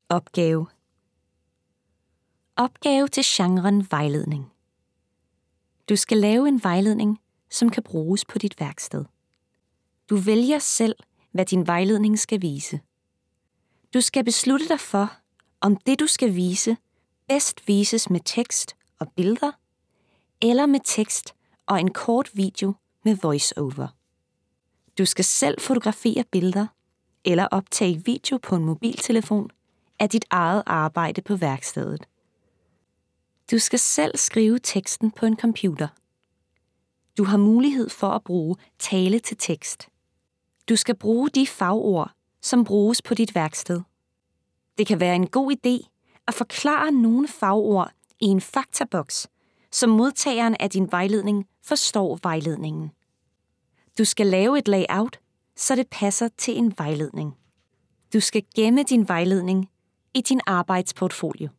Opgave. Opgave til genren vejledning. Du skal lave en vejledning, som kan bruges på dit værksted. Du vælger selv, hvad din vejledning skal vise. Du skal beslutte dig for, om det du skal vise, bedst vises med tekst og billeder, eller med tekst og en kort video med voice-over. Du skal selv fotografere billeder eller optage video på en mobiltelefon af dit eget arbejde på værkstedet. Du skal selv skrive teksten på en computer. Du har mulighed for at bruge tale til tekst. Du skal bruge de fagord, som bruges på dit værksted. Det kan være en god idé at forklare nogle fagord i en faktaboks, så modtageren af din vejledning forstår vejledningen. Du skal lave et layout, så det passer til en vejledning. Du skal gemme din vejledning i din arbejdsportfolio.